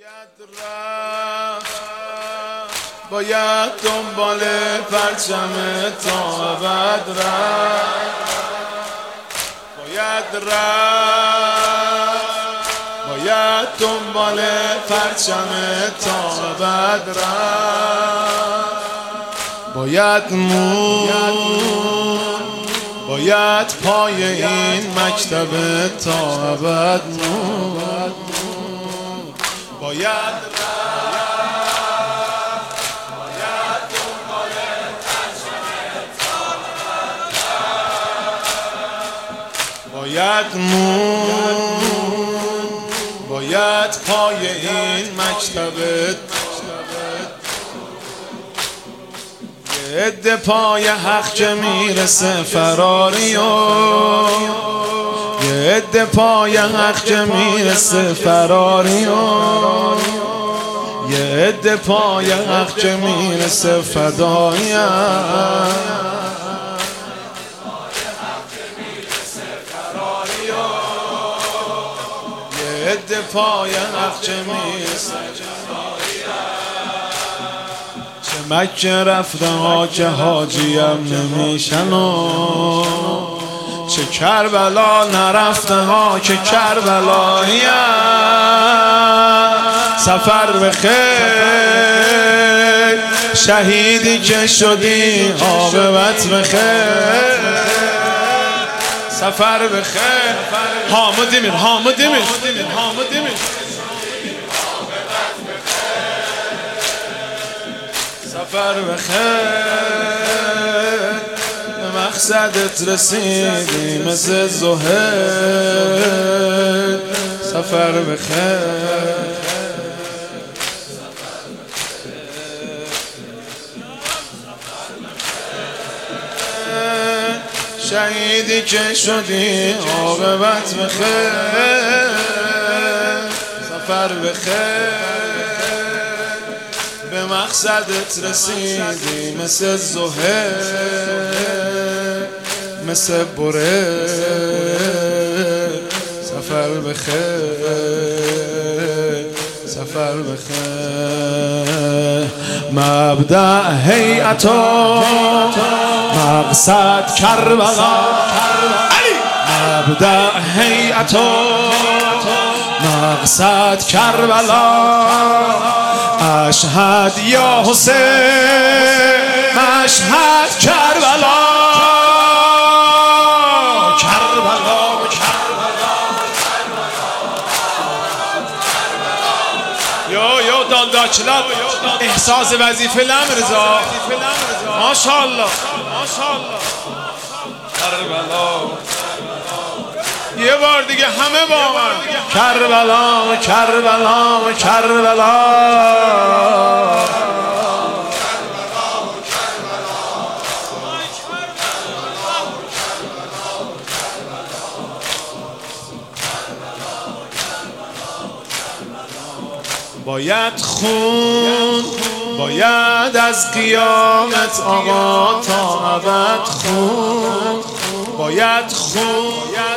باید دنبال پرچم تا ابد رفت، باید دنبال پرچم تا ابد رفت، باید مون، باید پای این مکتب تا ابد مون، باید باید مون، باید پای این مکتبت. یه عده پای حق که میرسه فراری و یه عده پای حق که میرسه فراری و یه عده پای حق که میرسه فدایی عده پای حق چه میرسه چه مکه رفته ها که حاجیم نمیشن و چه کربلا نرفته ها که کربلایی سفر بخیر شهیدی که شدی عاقبت بخیر سفر بخیر حامد امیر سفر بخیر به مقصدت رسیدی مثل زهیر سفر بخیر شهیدی که شدی عاقبت بخیر سفر بخیر به مقصدت رسیدی مثل زهیر مثل بره سفر بخیر سفر بخیر مبدأ هیئتو مقصد کربلا مبدأ هیئتو مقصد کربلا اشهد یا حسین مشهد کربلا یا دانداچلاب احساس وظیفه لمرزا ماشاءالله کربلا یه بار دیگه همه با من کربلا کربلا کربلا باید خون باید از قیامت آقا تا ابد خون باید خون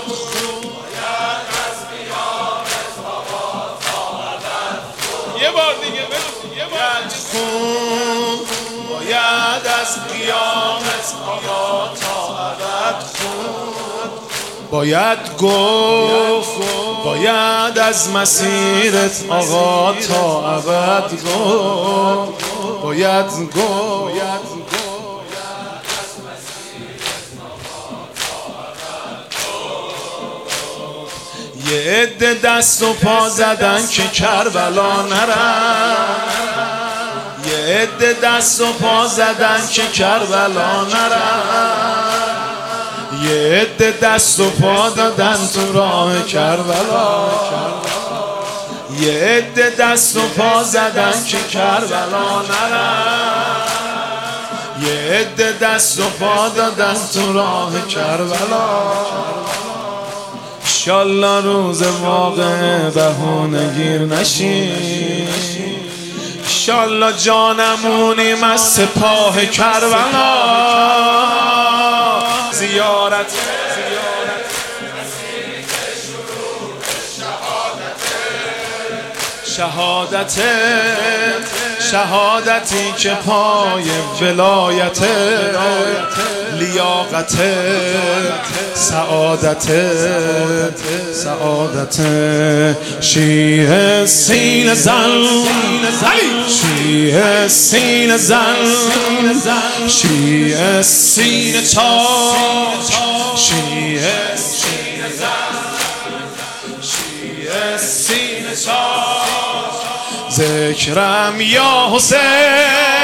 یه بار دیگه باید خون باید از قیامت آقا تا ابد خون باید گفت باید از مسیرت آقا تا ابد گفت باید گفت یه عده دست و پا زدن که کربلا نرن یه عده دست و پا زدن که کربلا نرن یه عده دست و پا دادن تو راه کربلا یه عده دست و پا زدن که کربلا نرن یه عده دست و پا دادن تو راه کربلا انشالله روز واقع بهونه گیر نشی انشالله جانمونیم از سپاه کربلا زیارت شهادتی که پای ولایت لیاقت سعادت شیعه سینه زن شیعه سینه زن شیعه سینه چاک شیعه سینه زن شیعه سینه چاک ذکرم یا حسین